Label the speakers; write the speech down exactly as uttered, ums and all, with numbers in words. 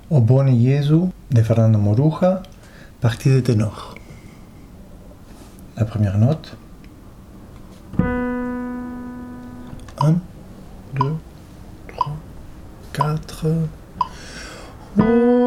Speaker 1: O Bone Jesu de Fernando Moruja, partie de ténor. La première note. un, deux, trois, quatre. Oh.